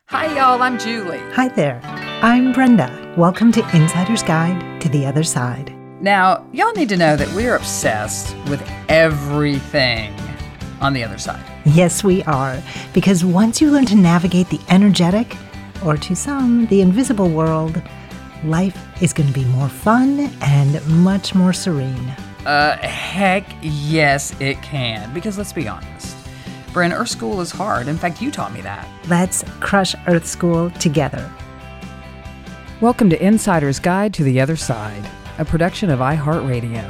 Hi, y'all. I'm Julie. Hi there. I'm Brenda. Welcome to Insider's Guide to the Other Side. Now, y'all need to know that we are obsessed with everything on the other side. Yes, we are. Because once you learn to navigate the energetic, or to some, the invisible world, life is going to be more fun and much more serene. Heck yes, it can. Because let's be honest, Bryn, Earth School is hard. In fact, you taught me that. Let's crush Earth School together. Welcome to Insider's Guide to the Other Side, a production of iHeartRadio.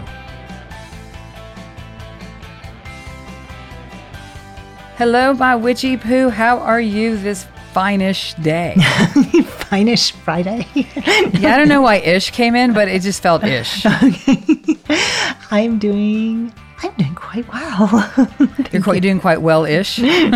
Hello, my witchy poo. How are you this fine-ish day? Fine-ish Friday? Yeah, I don't know why ish came in, but it just felt ish. Okay. I'm doing quite well. You're doing quite well-ish. Well,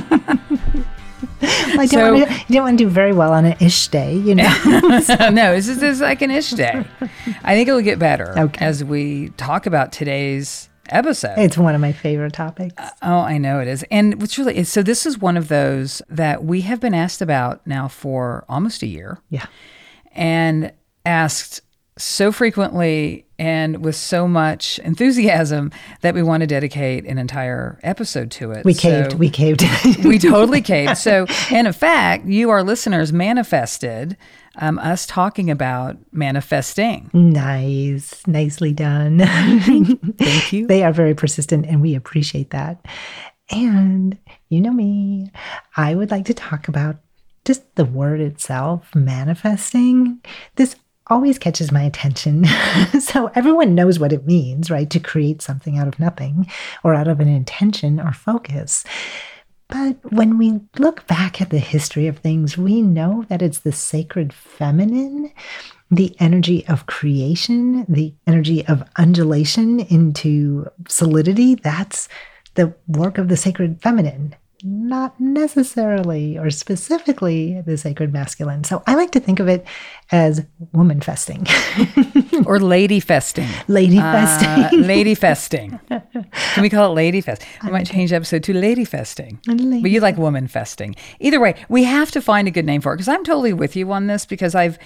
I didn't want to do very well on an ish day, you know. No, this is like an ish day. I think it'll get better as we talk about today's episode. It's one of my favorite topics. Oh, I know it is. And what's really is, so this is one of those that we have been asked about now for almost a year. Yeah. And asked so frequently and with so much enthusiasm that we want to dedicate an entire episode to it. We caved. We totally caved. So, and in fact, you, our listeners, manifested us talking about manifesting. Nice. Nicely done. Thank you. They are very persistent, and we appreciate that. And you know me, I would like to talk about just the word itself, manifesting. This always catches my attention. So everyone knows what it means, right? To create something out of nothing or out of an intention or focus. But when we look back at the history of things, we know that it's the sacred feminine, the energy of creation, the energy of undulation into solidity. That's the work of the sacred feminine, not necessarily or specifically the sacred masculine. So I like to think of it as woman festing. Or lady festing. Lady festing. Lady festing. Can we call it lady fest? We might change the episode to lady festing. But you like woman festing. Either way, we have to find a good name for it, because I'm totally with you on this, because I've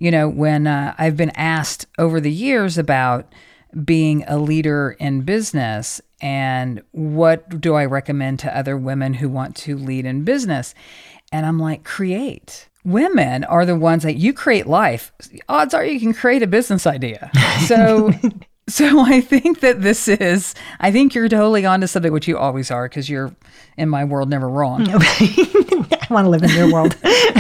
been asked over the years about being a leader in business and what do I recommend to other women who want to lead in business? And I'm like, create. Women are the ones that you create life. Odds are you can create a business idea. So I think that I think you're totally onto something, which you always are, because you're in my world never wrong. Okay. I want to live in your world.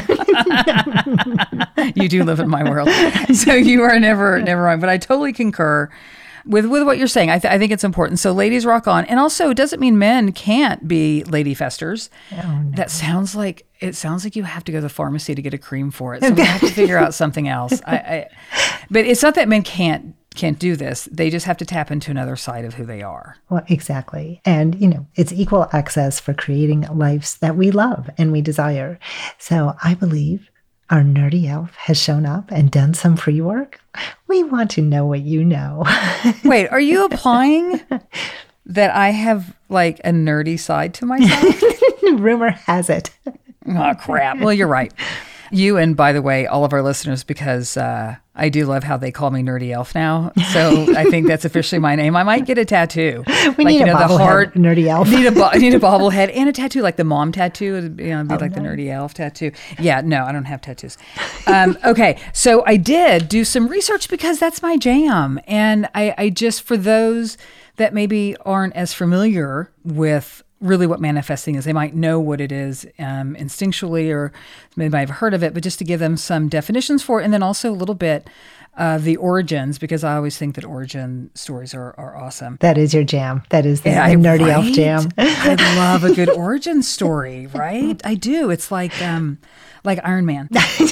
You do live in my world. So you are never wrong. But I totally concur with what you're saying. I think it's important. So ladies, rock on. And also, it doesn't mean men can't be lady festers. Oh, no. It sounds like you have to go to the pharmacy to get a cream for it. So we have to figure out something else. But it's not that men can't do this. They just have to tap into another side of who they are. Well, exactly. And, it's equal access for creating lives that we love and we desire. So I believe our nerdy elf has shown up and done some pre-work. We want to know what you know. Wait, are you implying that I have like a nerdy side to myself? Rumor has it. Oh, crap. Well, you're right. You, and by the way, all of our listeners, because I do love how they call me Nerdy Elf now. So I think that's officially my name. I might get a tattoo. We need a bobblehead, Nerdy Elf. Need a bobblehead and a tattoo, like the mom tattoo. It'd be like the Nerdy Elf tattoo. Yeah, no, I don't have tattoos. Okay, so I did do some research because that's my jam. And I just, for those that maybe aren't as familiar with really what manifesting is. They might know what it is instinctually, or they might have heard of it, but just to give them some definitions for it, and then also a little bit of the origins, because I always think that origin stories are awesome. That is your jam. That is the Nerdy Elf jam. I love a good origin story, right? I do. It's like Iron Man.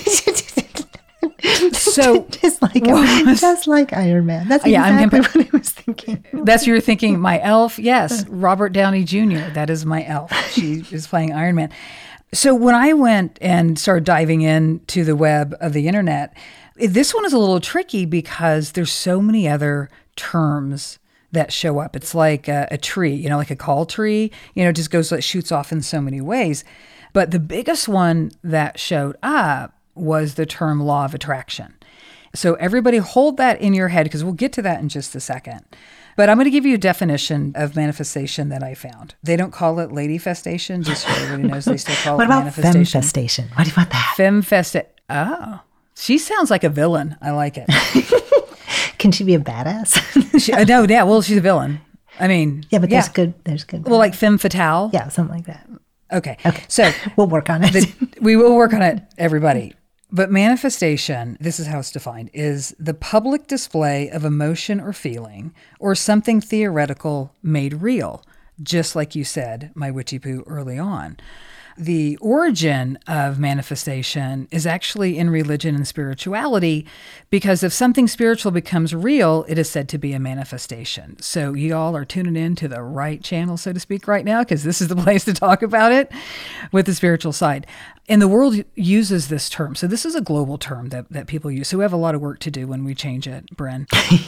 So just like Iron Man. That's exactly what I was thinking. That's what you were thinking. My elf, yes, Robert Downey Jr. That is my elf. She is playing Iron Man. So when I went and started diving into the web of the internet, this one is a little tricky because there's so many other terms that show up. It's like a tree, like a call tree, it just shoots off in so many ways. But the biggest one that showed up was the term law of attraction. So everybody hold that in your head, because we'll get to that in just a second. But I'm going to give you a definition of manifestation that I found. They don't call it ladyfestation, just so everybody knows they still call it manifestation. What about femfestation? What about that? Femfestation. Oh, she sounds like a villain. I like it. Can she be a badass? No, yeah, well, she's a villain. I mean, yeah, but there's good. Well, like femme fatale. Yeah, something like that. Okay. So we'll work on it. We will work on it, everybody. But manifestation, this is how it's defined, is the public display of emotion or feeling or something theoretical made real, just like you said, my witchy poo, early on. The origin of manifestation is actually in religion and spirituality, because if something spiritual becomes real, it is said to be a manifestation. So you all are tuning in to the right channel, so to speak, right now, because this is the place to talk about it with the spiritual side. And the world uses this term. So this is a global term that people use. So we have a lot of work to do when we change it, Bren.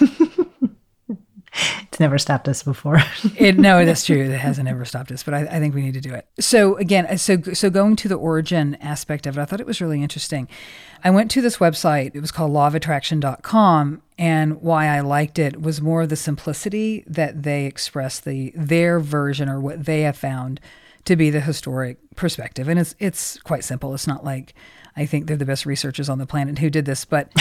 It's never stopped us before. No, that's true. It hasn't ever stopped us, but I think we need to do it. So again, so going to the origin aspect of it, I thought it was really interesting. I went to this website. It was called lawofattraction.com. And why I liked it was more the simplicity that they express their version, or what they have found to be the historic perspective. And it's quite simple. It's not like I think they're the best researchers on the planet who did this, but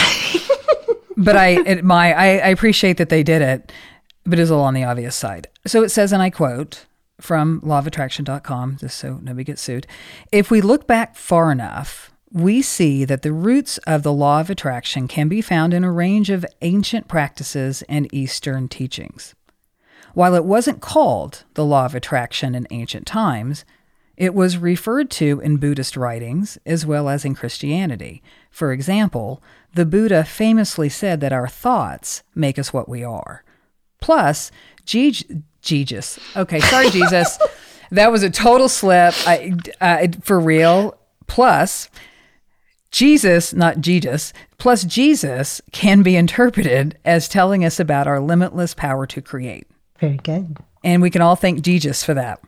I appreciate that they did it. But it's all on the obvious side. So it says, and I quote from lawofattraction.com, just so nobody gets sued, "If we look back far enough, we see that the roots of the law of attraction can be found in a range of ancient practices and Eastern teachings. While it wasn't called the law of attraction in ancient times, it was referred to in Buddhist writings as well as in Christianity. For example, the Buddha famously said that our thoughts make us what we are. Plus, Jesus. Okay, sorry, Jesus. That was a total slip. For real. Plus, Jesus, not Jesus, plus Jesus can be interpreted as telling us about our limitless power to create." Very good. And we can all thank Jesus for that.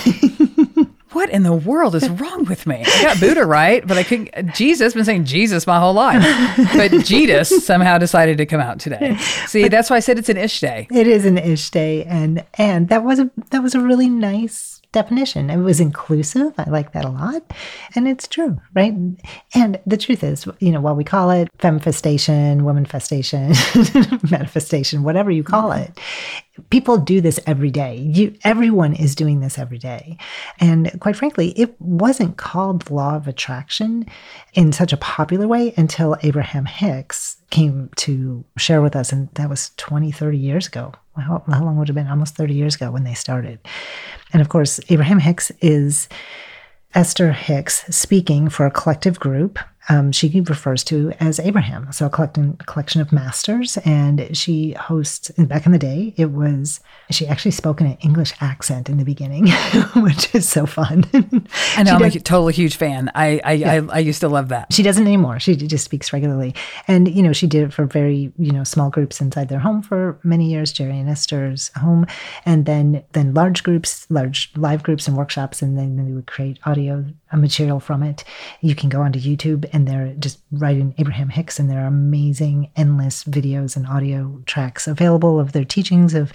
What in the world is wrong with me? I got Buddha right, but I couldn't. Jesus, been saying Jesus my whole life. But Jesus somehow decided to come out today. See, that's why I said it's an ish day. It is an ish day. And that was a really nice definition. It was inclusive. I like that a lot. And it's true, right? And the truth is, while we call it femfestation, womanfestation, manifestation, whatever you call it, people do this every day. Everyone is doing this every day. And quite frankly, it wasn't called the law of attraction in such a popular way until Abraham Hicks came to share with us. And that was 20, 30 years ago. How long would it have been? Almost 30 years ago when they started. And of course, Abraham Hicks is Esther Hicks speaking for a collective group she refers to as Abraham. So a collection of masters. And she hosts, back in the day, she actually spoke in an English accent in the beginning, which is so fun. I know, I'm a total huge fan. I used to love that. She doesn't anymore. She just speaks regularly. And, she did it for very, small groups inside their home for many years, Jerry and Esther's home. And then large groups, large live groups and workshops. And then they would create audio material from it. You can go onto YouTube and they're just write in Abraham Hicks, and there are amazing, endless videos and audio tracks available of their teachings of,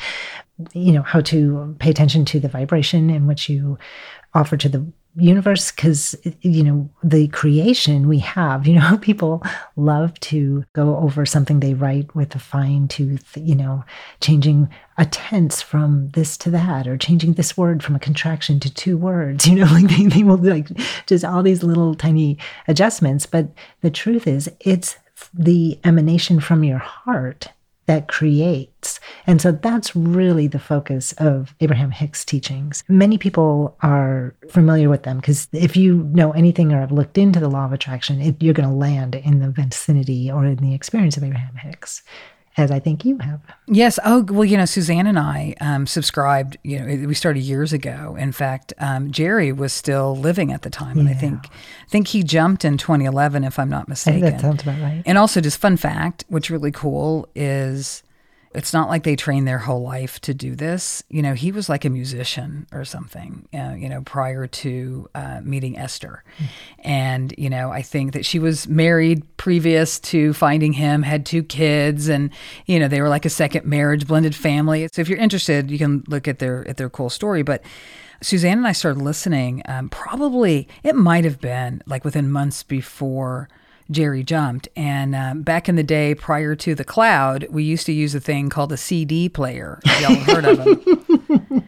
how to pay attention to the vibration in which you offer to the universe. Because, the creation we have, people love to go over something they write with a fine tooth, changing a tense from this to that, or changing this word from a contraction to two words, they will just all these little tiny adjustments. But the truth is, it's the emanation from your heart that creates. And so that's really the focus of Abraham Hicks' teachings. Many people are familiar with them because if you know anything or have looked into the law of attraction, you're going to land in the vicinity or in the experience of Abraham Hicks, as I think you have. Yes. Oh, well, Suzanne and I subscribed, we started years ago. In fact, Jerry was still living at the time. And I think he jumped in 2011, if I'm not mistaken. I think that sounds about right. And also, just fun fact, what's really cool is It's not like they trained their whole life to do this. You know, he was like a musician or something, you know, prior to meeting Esther. And, you know, I think that she was married previous to finding him, had 2 kids, and, you know, they were like a second marriage, blended family. So if you're interested, you can look at their cool story. But Suzanne and I started listening, probably, it might have been like within months before Jerry jumped. And back in the day, prior to the cloud, we used to use a thing called a CD player. Y'all have heard of them.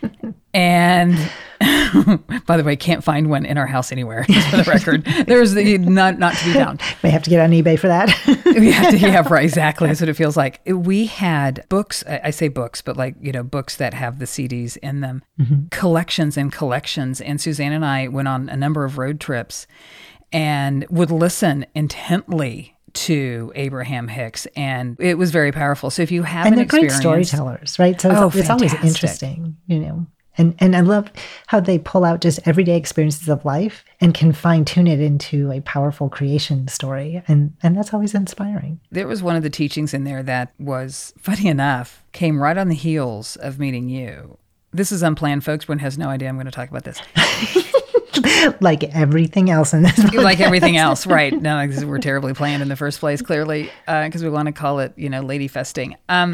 And by the way, can't find one in our house anywhere, just for the record. There's not to be found. May have to get on eBay for that. We have to, yeah, right, exactly. That's what it feels like. We had books, I say books, but like, you know, books that have the CDs in them, collections and collections. And Suzanne and I went on a number of road trips and would listen intently to Abraham Hicks, and it was very powerful. So if you have an experience, and they're great storytellers, right? So it's always interesting, you know. And I love how they pull out just everyday experiences of life and can fine tune it into a powerful creation story, and that's always inspiring. There was one of the teachings in there that was, funny enough, came right on the heels of meeting you. This is unplanned, folks. One has no idea I'm going to talk about this. Like everything else in this podcast. Like everything else, right. No, because we're terribly planned in the first place, clearly, because we want to call it, you know, lady festing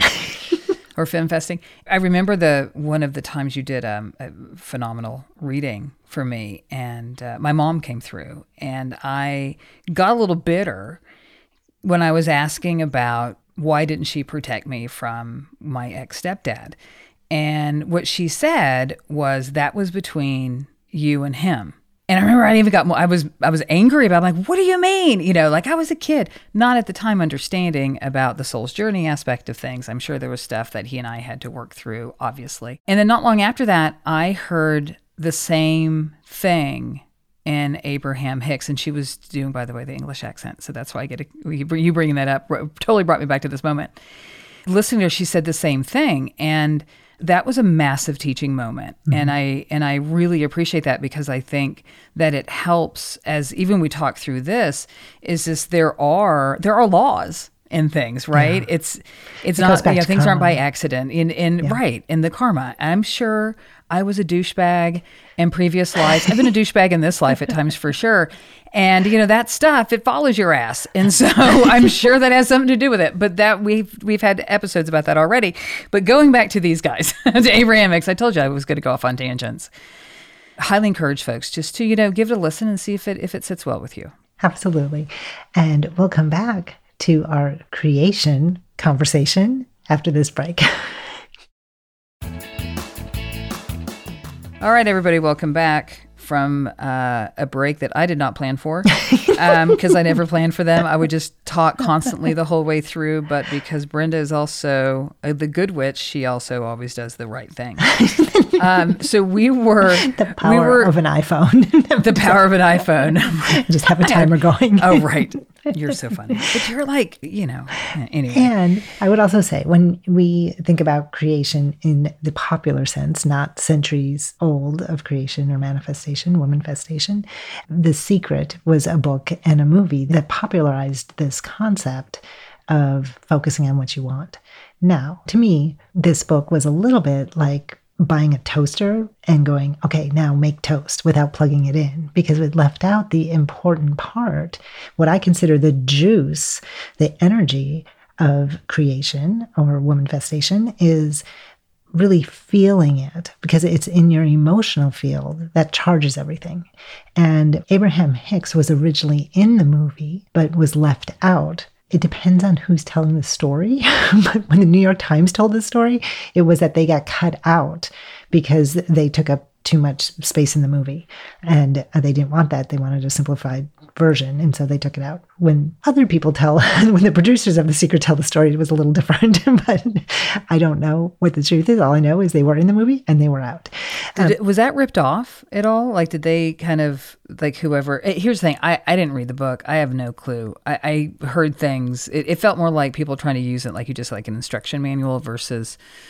or femme festing. I remember one of the times you did a phenomenal reading for me, and my mom came through, and I got a little bitter when I was asking about why didn't she protect me from my ex-stepdad. And what she said was that was between you and him. And I remember I even got more, I was angry about it. Like, what do you mean? You know, like I was a kid, not at the time understanding about the soul's journey aspect of things. I'm sure there was stuff that he and I had to work through, obviously. And then not long after that, I heard the same thing in Abraham Hicks. And she was doing, by the way, the English accent. So that's why you bringing that up totally brought me back to this moment. Listening to her, she said the same thing. And that was a massive teaching moment. And I really appreciate that, because I think that it helps, as even we talk through this, is this there are laws in things, right? Yeah. It's not, things aren't by accident right, in the karma. I'm sure I was a douchebag in previous lives. I've been a douchebag in this life at times for sure. And, you know, that stuff, it follows your ass. And so I'm sure that has something to do with it. But that we've had episodes about that already. But going back to these guys, to Abraham Hicks, I told you I was going to go off on tangents. Highly encourage folks just to, you know, give it a listen and see if it sits well with you. Absolutely. And we'll come back to our creation conversation after this break. All right, everybody, welcome back from a break that I did not plan for, because I never planned for them. I would just talk constantly the whole way through, but because Brenda is also the good witch, she also always does the right thing. So we were... The power of an iPhone. The power of an iPhone. Just have a timer going. Oh, right. You're so funny. But you're like, you know, anyway. And I would also say, when we think about creation in the popular sense, not centuries old of creation or manifestation, womanfestation, The Secret was a book and a movie that popularized this concept of focusing on what you want. Now, to me, this book was a little bit like buying a toaster and going, okay, now make toast, without plugging it in, because it left out the important part, what I consider the juice, the energy of creation or womanfestation, is really feeling it, because it's in your emotional field that charges everything. And Abraham Hicks was originally in the movie, but was left out. It depends on who's telling the story. But when the New York Times told the story, it was that they got cut out because they took up too much space in the movie. And they didn't want that. They wanted a simplified version. And so they took it out. When other people when the producers of The Secret tell the story, it was a little different. But I don't know what the truth is. All I know is they were in the movie and they were out. Was that ripped off at all? Like, did they kind of, like, whoever... Here's the thing. I didn't read the book. I have no clue. I heard things. It felt more like people trying to use it like you just like an instruction manual versus...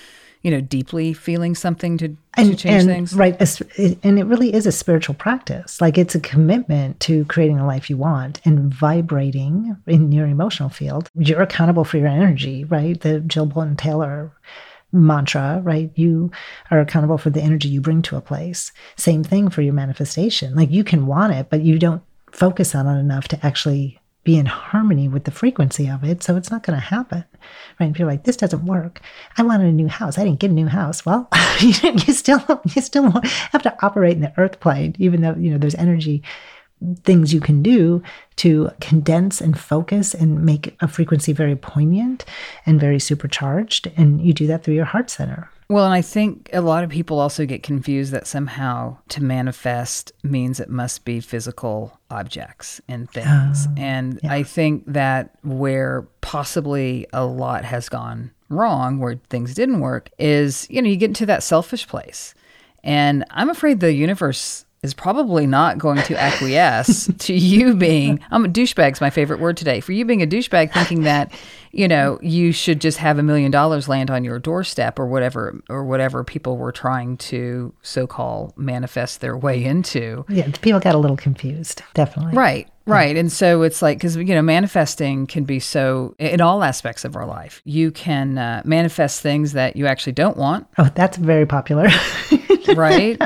deeply feeling something to change things. Right. And it really is a spiritual practice. Like it's a commitment to creating the life you want and vibrating in your emotional field. You're accountable for your energy, right? The Jill Boynton Taylor mantra, right? You are accountable for the energy you bring to a place. Same thing for your manifestation. Like you can want it, but you don't focus on it enough to actually be in harmony with the frequency of it. So it's not going to happen, right? If you're like, this doesn't work. I wanted a new house. I didn't get a new house. Well, you still have to operate in the earth plane, even though, there's energy things you can do to condense and focus and make a frequency very poignant and very supercharged. And you do that through your heart center. Well, and I think a lot of people also get confused that somehow to manifest means it must be physical objects and things. I think that where possibly a lot has gone wrong, where things didn't work, is, you get into that selfish place. And I'm afraid the universe is probably not going to acquiesce to you being, a douchebag's my favorite word today, for you being a douchebag thinking that, you should just have $1 million land on your doorstep or whatever people were trying to so-called manifest their way into. Yeah, people got a little confused, definitely. Right. Right. And so it's like, because, manifesting can be so in all aspects of our life. You can manifest things that you actually don't want. Oh, that's very popular. Right.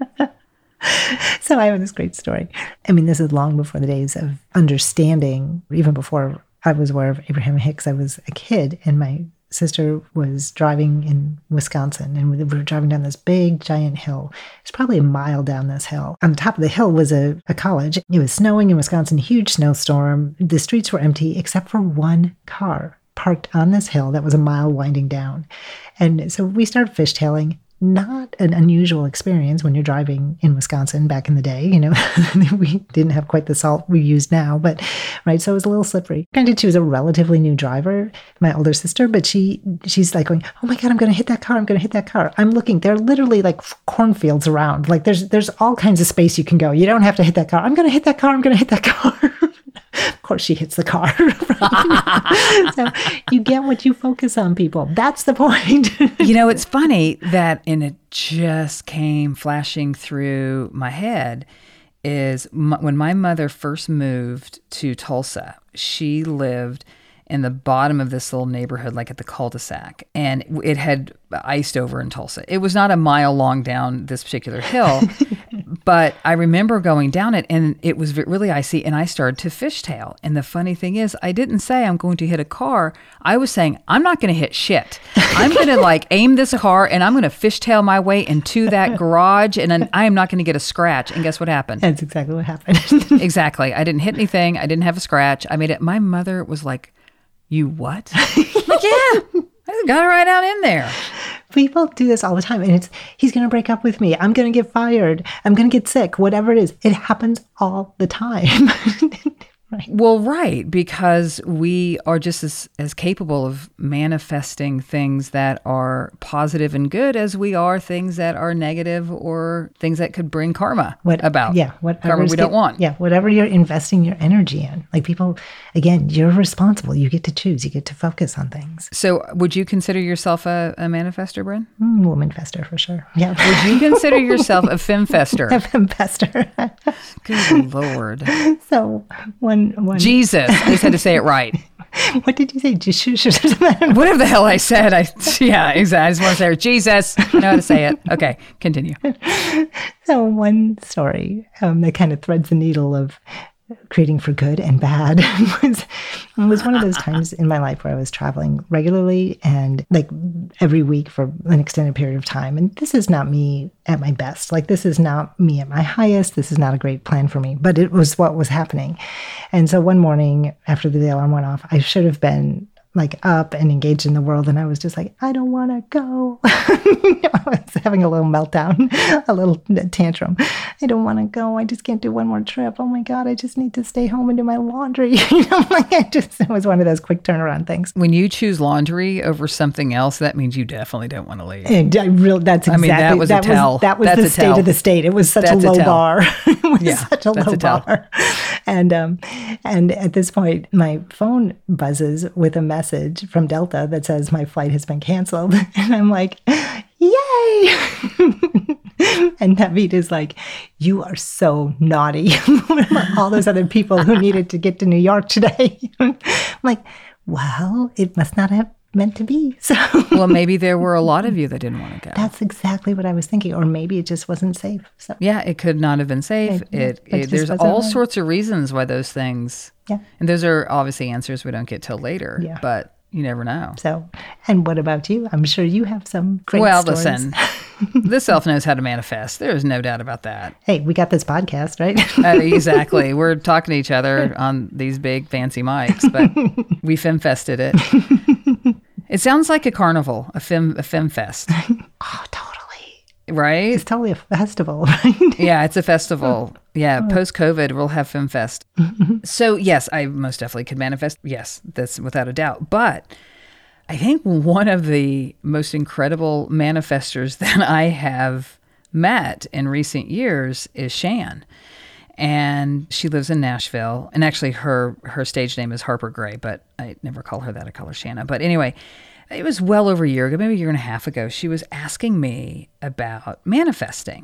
So I have this great story. I mean, this is long before the days of understanding, even before I was aware of Abraham Hicks. I was a kid, and my sister was driving in Wisconsin, and we were driving down this big, giant hill. It's probably a mile down this hill. On the top of the hill was a college. It was snowing in Wisconsin, huge snowstorm. The streets were empty except for one car parked on this hill that was a mile winding down. And so we started fishtailing. Not an unusual experience when you're driving in Wisconsin back in the day. We didn't have quite the salt we use now, but right. So it was a little slippery. Granted, she was a relatively new driver, my older sister, but she's like going, oh my God, I'm going to hit that car. I'm going to hit that car. I'm looking, there are literally like cornfields around. Like there's all kinds of space you can go. You don't have to hit that car. I'm going to hit that car. I'm going to hit that car. Of course, she hits the car. So you get what you focus on, people. That's the point. It's funny that, and it just came flashing through my head, is when my mother first moved to Tulsa, she lived in the bottom of this little neighborhood, like at the cul-de-sac, and it had iced over in Tulsa. It was not a mile long down this particular hill, but I remember going down it, and it was really icy, and I started to fishtail. And the funny thing is, I didn't say I'm going to hit a car. I was saying, I'm not going to hit shit. I'm going to aim this car, and I'm going to fishtail my way into that garage, and then I am not going to get a scratch. And guess what happened? That's exactly what happened. Exactly. I didn't hit anything. I didn't have a scratch. I made it. My mother was like, you what? Like, yeah, I got it right down in there. People do this all the time. And he's going to break up with me. I'm going to get fired. I'm going to get sick. Whatever it is. It happens all the time. Right. Well, right, because we are just as capable of manifesting things that are positive and good as we are things that are negative or things that could bring karma about. Yeah, karma we don't want. Yeah, whatever you're investing your energy in. Like people, again, you're responsible. You get to choose. You get to focus on things. So would you consider yourself a manifester, Bryn? Woman-fester for sure. Yeah. Would you consider yourself a femmefester? A femmefester. Good Lord. So one Jesus. I just had to say it right. What did you say? Whatever the hell I said. Yeah, exactly. I just want to say Jesus. I know how to say it. Okay, continue. So one story that kind of threads the needle of creating for good and bad was one of those times in my life where I was traveling regularly and like every week for an extended period of time. And this is not me at my best. Like this is not me at my highest. This is not a great plan for me, but it was what was happening. And so one morning after the alarm went off, I should have been like up and engaged in the world. And I was just like, I don't want to go. I was having a little meltdown, a little tantrum. I don't want to go. I just can't do one more trip. Oh my God, I just need to stay home and do my laundry. It was one of those quick turnaround things. When you choose laundry over something else, that means you definitely don't want to leave. And that was the state of the state. It was such a low bar. It was such a low bar. And at this point, my phone buzzes with a message from Delta that says my flight has been canceled. And I'm like, yay! And Naveed is like, you are so naughty. All those other people who needed to get to New York today. I'm like, well, it must not have meant to be. So well, maybe there were a lot of you that didn't want to go. That's exactly what I was thinking. Or maybe it just wasn't safe. So yeah, it could not have been safe. There's all sorts of reasons why those things. Yeah. And those are obviously answers we don't get till later. Yeah. But you never know. So, and what about you? I'm sure you have some great stories. Listen, the self knows how to manifest. There's no doubt about that. Hey, we got this podcast, right? Exactly. We're talking to each other on these big fancy mics, but we femfested it. It sounds like a carnival, a femfest. Oh, totally. Right? It's totally a festival, right? Yeah, it's a festival. Yeah, post-COVID, we'll have FemFest. So, yes, I most definitely could manifest. Yes, that's without a doubt. But I think one of the most incredible manifestors that I have met in recent years is Shan. And she lives in Nashville. And actually, her stage name is Harper Gray, but I never call her that. I call her Shanna. But anyway, it was well over a year ago, maybe a year and a half ago. She was asking me about manifesting.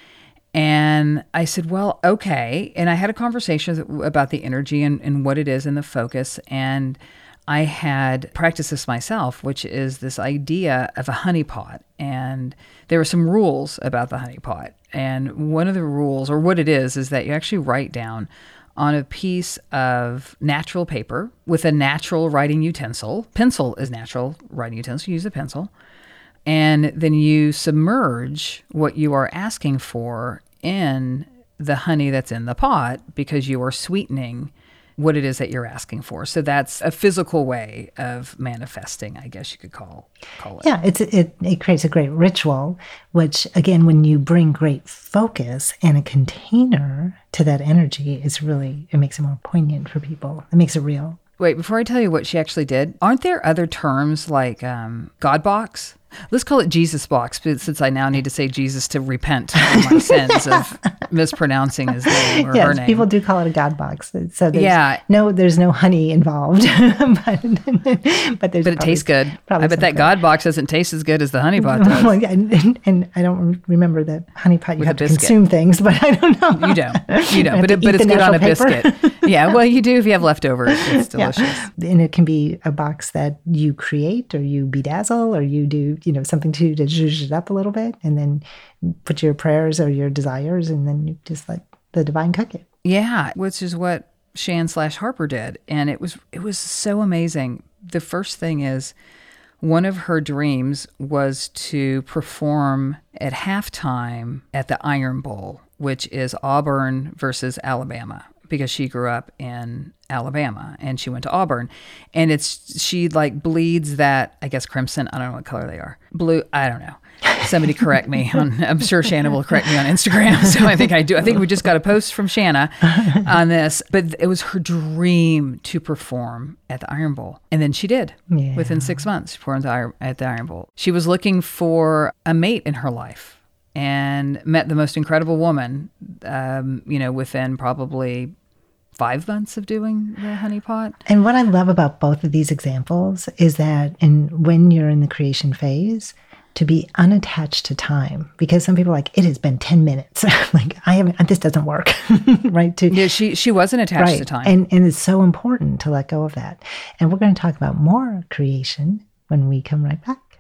And I said, well, okay. And I had a conversation about the energy and what it is and the focus. And I had practiced this myself, which is this idea of a honeypot. And there were some rules about the honeypot. And one of the rules, or what it is that you actually write down on a piece of natural paper with a natural writing utensil. Pencil is natural writing utensil. Use a pencil. And then you submerge what you are asking for in the honey that's in the pot because you are sweetening what it is that you're asking for. So that's a physical way of manifesting, I guess you could call it. Yeah, it creates a great ritual, which again, when you bring great focus and a container to that energy, it makes it more poignant for people. It makes it real. Wait, before I tell you what she actually did, aren't there other terms like God box? Let's call it Jesus box, since I now need to say Jesus to repent for my sins of mispronouncing his name or her name. Yes, people do call it a God box. So there's no honey involved, but it tastes good. I bet that God box doesn't taste as good as the honey pot does. Well, yeah, and I don't remember that honey pot. You have to consume things, but I don't know. You don't, but it's good on a biscuit. Yeah, well, you do if you have leftovers. It's delicious. Yeah. And it can be a box that you create or you bedazzle or you do, something to zhuzh it up a little bit and then put your prayers or your desires and then you just let the divine cook it. Yeah, which is what Shan/Harper did. And it was so amazing. The first thing is one of her dreams was to perform at halftime at the Iron Bowl, which is Auburn versus Alabama, because she grew up in Alabama and she went to Auburn. And she bleeds that, I guess, crimson. I don't know what color they are. Blue, I don't know. Somebody correct me. I'm sure Shanna will correct me on Instagram. So I think I do. I think we just got a post from Shanna on this. But it was her dream to perform at the Iron Bowl. And then she did. Yeah. Within 6 months, she performed at the Iron Bowl. She was looking for a mate in her life and met the most incredible woman, within probably 5 months of doing the honey pot. And what I love about both of these examples is that when you're in the creation phase, to be unattached to time, because some people are like, it has been 10 minutes. This doesn't work, right? Yeah, she wasn't attached to time. And it's so important to let go of that. And we're going to talk about more creation when we come right back.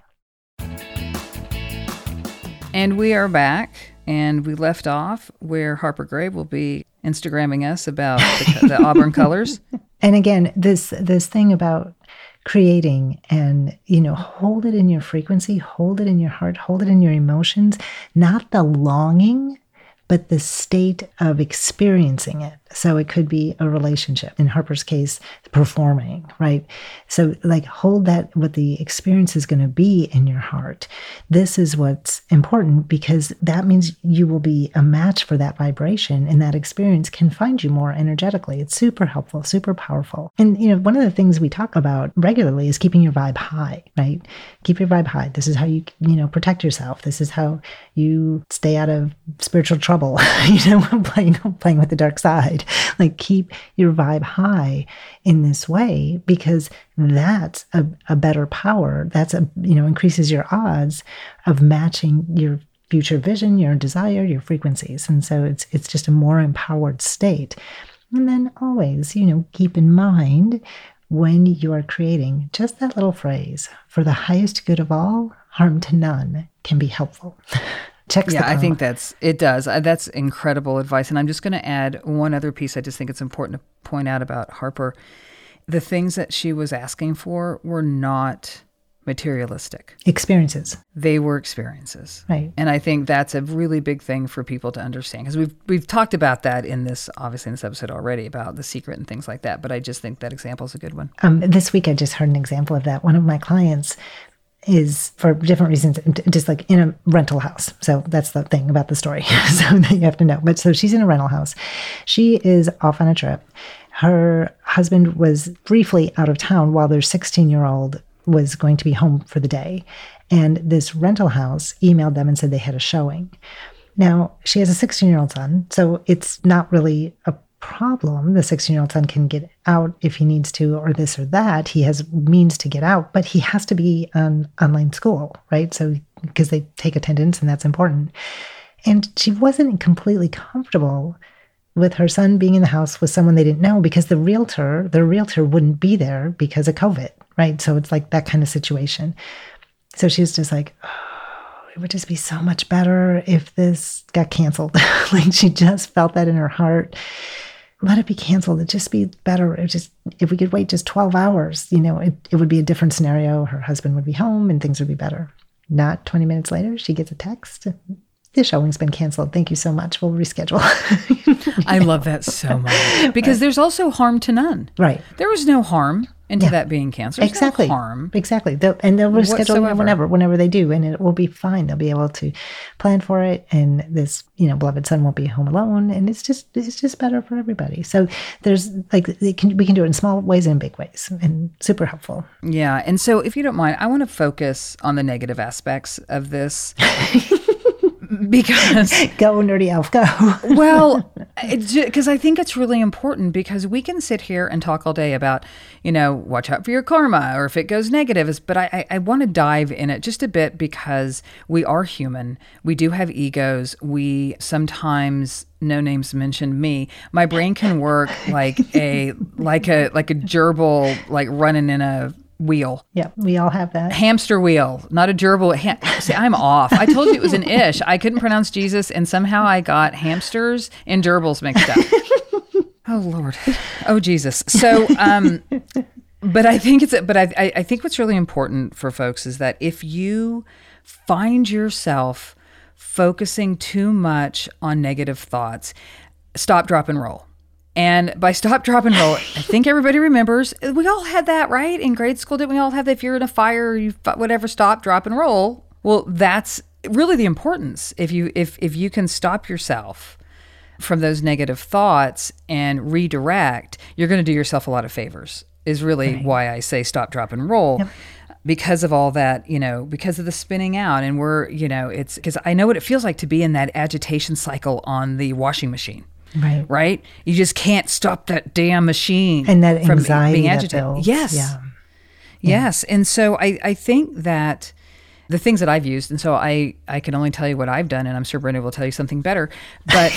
And we are back, and we left off where Harper Gray will be Instagramming us about the Auburn colors. And again, this thing about creating and, hold it in your frequency, hold it in your heart, hold it in your emotions, not the longing, but the state of experiencing it. So it could be a relationship. In Harper's case, performing, right? So hold that, what the experience is going to be in your heart. This is what's important because that means you will be a match for that vibration and that experience can find you more energetically. It's super helpful, super powerful. And, one of the things we talk about regularly is keeping your vibe high, right? Keep your vibe high. This is how you, protect yourself. This is how you stay out of spiritual trouble, playing with the dark side. side. Like keep your vibe high in this way, because that's a better power. That's increases your odds of matching your future vision, your desire, your frequencies. And so it's just a more empowered state. And then always, keep in mind when you are creating just that little phrase, for the highest good of all, harm to none, can be helpful. I think it does. That's incredible advice. And I'm just going to add one other piece. I just think it's important to point out about Harper. The things that she was asking for were not materialistic experiences. They were experiences. Right. And I think that's a really big thing for people to understand, because we've talked about that obviously in this episode already, about The Secret and things like that. But I just think that example is a good one. This week I just heard an example of that. One of my clients is, for different reasons, just like in a rental house. So that's the thing about the story. So that you have to know. But so she's in a rental house. She is off on a trip. Her husband was briefly out of town while their 16-year-old was going to be home for the day. And this rental house emailed them and said they had a showing. Now, she has a 16-year-old son, so it's not really a problem. The 16-year-old son can get out if he needs to, or this or that. He has means to get out, but he has to be on online school, right? So, because they take attendance and that's important. And she wasn't completely comfortable with her son being in the house with someone they didn't know, because their realtor wouldn't be there because of COVID, right? So it's like that kind of situation. So she was just like, oh, it would just be so much better if this got canceled. Like she just felt that in her heart. Let it be canceled. It'd just be better. If we could wait just 12 hours, it would be a different scenario. Her husband would be home and things would be better. Not 20 minutes later, she gets a text. The showing's been canceled. Thank you so much. We'll reschedule. I love that so much. Because there's also harm to none. Right. There was no harm into that being canceled. There's exactly. no harm. Exactly. And they'll reschedule whenever they do. And it will be fine. They'll be able to plan for it. And this, beloved son won't be home alone. And it's just better for everybody. So there's we can do it in small ways and big ways, and super helpful. Yeah. And so if you don't mind, I want to focus on the negative aspects of this. Because go nerdy elf, go. Well, because I think it's really important, because we can sit here and talk all day about, watch out for your karma, or if it goes negative. But I want to dive in it just a bit, because we are human. We do have egos. We sometimes, no names mentioned, me, my brain can work like a gerbil, like running in a wheel. Yeah, we all have that. Hamster wheel, not a gerbil. See, I'm off. I told you it was an ish. I couldn't pronounce Jesus, and somehow I got hamsters and gerbils mixed up. Oh, Lord. Oh, Jesus. So, but I think I think what's really important for folks is that if you find yourself focusing too much on negative thoughts, stop, drop, and roll. And by stop, drop, and roll, I think everybody remembers, we all had that, right? In grade school, didn't we all have that? If you're in a fire, whatever, stop, drop, and roll. Well, that's really the importance. If you can stop yourself from those negative thoughts and redirect, you're going to do yourself a lot of favors, is really why I say stop, drop, and roll. Yep. Because of all that, because of the spinning out. And it's because I know what it feels like to be in that agitation cycle on the washing machine. Right? You just can't stop that damn machine. And that anxiety from being agitated. That builds. Yes. Yeah. Yes. And so I think that the things that I've used, and so I can only tell you what I've done, and I'm sure Brenda will tell you something better, but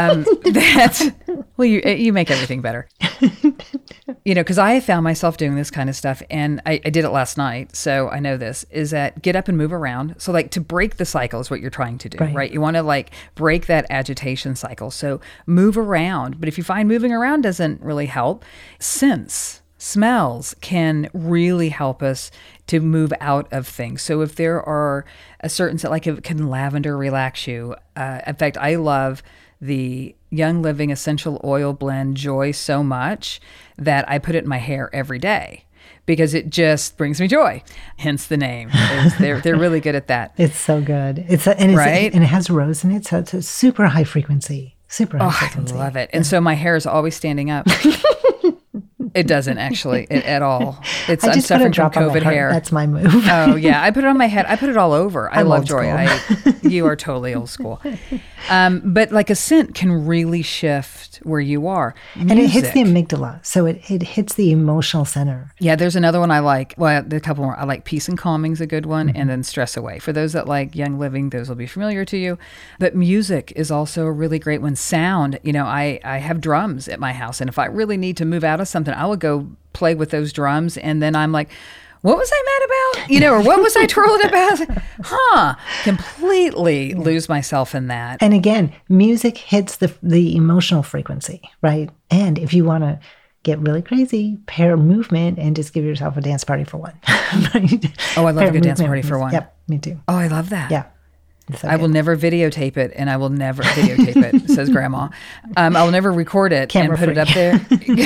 you make everything better. Because I found myself doing this kind of stuff, and I did it last night, so I know this, is that get up and move around. So to break the cycle is what you're trying to do, right? You want to break that agitation cycle. So move around. But if you find moving around doesn't really help, smells can really help us to move out of things. So if there are a certain, can lavender relax you? In fact, I love the Young Living Essential Oil Blend Joy so much that I put it in my hair every day, because it just brings me joy. Hence the name. They're really good at that. It's so good. And it has rose in it, so it's a super high frequency. Super high frequency. I love it. And so my hair is always standing up. It doesn't actually at all. I'm suffering from COVID hair. That's my move. Oh yeah, I put it on my head. I put it all over. I love joy. You are totally old school. But like a scent can really shift where you are. And it hits the amygdala. So it hits the emotional center. Yeah, there's another one I like. Well, there's a couple more. I like Peace and Calming is a good one. And then Stress Away. For those that like Young Living, those will be familiar to you. But music is also a really great one. Sound, I have drums at my house. And if I really need to move out of something, I would go play with those drums. And then I'm like, what was I mad about? Or what was I twirling about? Completely lose myself in that. And again, music hits the emotional frequency, right? And if you want to get really crazy, pair movement and just give yourself a dance party for one. Right? Oh, I love a good dance party for one. Yep, me too. Oh, I love that. Yeah. So I will never videotape it, and I will never videotape it, says Grandma. I will never record it and put it up there.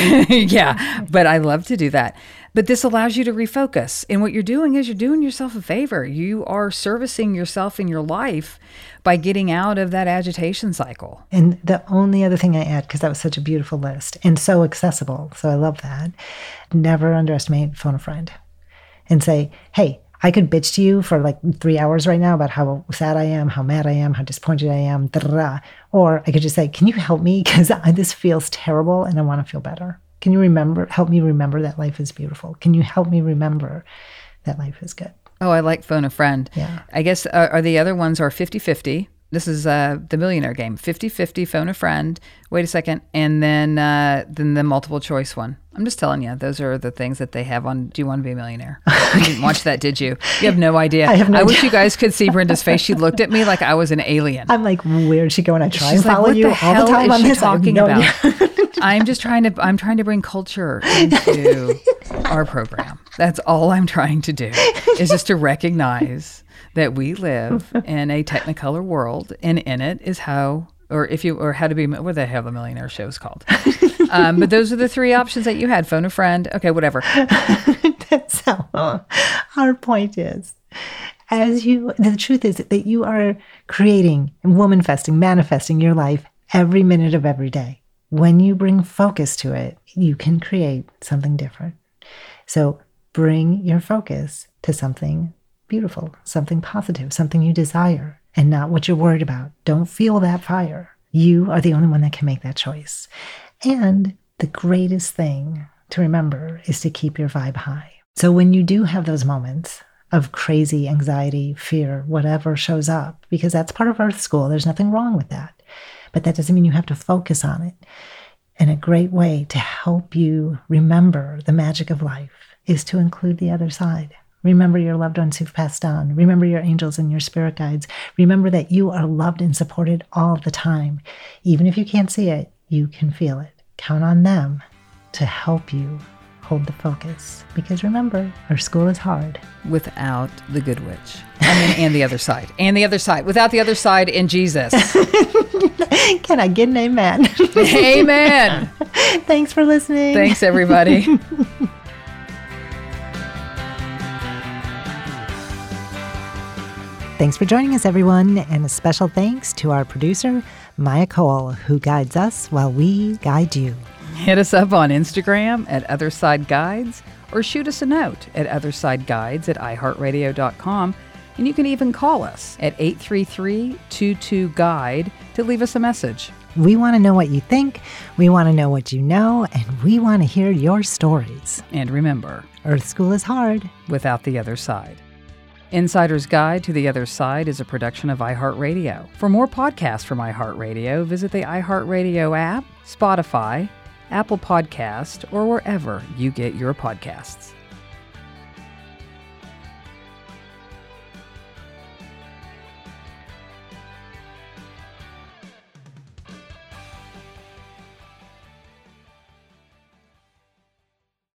Yeah, but I love to do that. But this allows you to refocus. And what you're doing is you're doing yourself a favor. You are servicing yourself in your life by getting out of that agitation cycle. And the only other thing I add, because that was such a beautiful list and so accessible, so I love that, never underestimate phone a friend and say, hey, I could bitch to you for like 3 hours right now about how sad I am, how mad I am, how disappointed I am, or I could just say, can you help me? Because this feels terrible and I want to feel better. Can you help me remember that life is beautiful? Can you help me remember that life is good? Oh, I like phone a friend. Yeah. I guess are the other ones are 50-50. This is the millionaire game. 50-50, phone a friend. Wait a second. And then the multiple choice one. I'm just telling you, those are the things that they have on Do You Want to Be a Millionaire? You didn't watch that, did you? You have no idea. I wish you guys could see Brenda's face. She looked at me like I was an alien. I'm like, where'd she go? And I try and follow you all the time on this. Talking about? I'm trying to bring culture into our program. That's all I'm trying to do, is just to recognize that we live in a Technicolor world, and in it is how to be, what the hell the millionaire show is called. But those are the three options that you had. Phone a friend. Okay, whatever. That's how our point is. The truth is that you are creating, womanifesting, manifesting your life every minute of every day. When you bring focus to it, you can create something different. So bring your focus to something beautiful, something positive, something you desire, and not what you're worried about. Don't feel that fire. You are the only one that can make that choice. And the greatest thing to remember is to keep your vibe high. So when you do have those moments of crazy anxiety, fear, whatever shows up, because that's part of Earth School, there's nothing wrong with that. But that doesn't mean you have to focus on it. And a great way to help you remember the magic of life is to include the other side. Remember your loved ones who've passed on. Remember your angels and your spirit guides. Remember that you are loved and supported all the time. Even if you can't see it, you can feel it. Count on them to help you hold the focus. Because remember, our school is hard. Without the good witch. And the other side. And the other side. Without the other side in Jesus. Can I get an amen? Amen. Thanks for listening. Thanks, everybody. Thanks for joining us, everyone, and a special thanks to our producer, Maya Cole, who guides us while we guide you. Hit us up on Instagram at Otherside Guides, or shoot us a note at othersideguides@iheartradio.com, and you can even call us at 833-22-GUIDE to leave us a message. We want to know what you think, we want to know what you know, and we want to hear your stories. And remember, Earth School is hard without the other side. Insider's Guide to the Other Side is a production of iHeartRadio. For more podcasts from iHeartRadio, visit the iHeartRadio app, Spotify, Apple Podcast, or wherever you get your podcasts.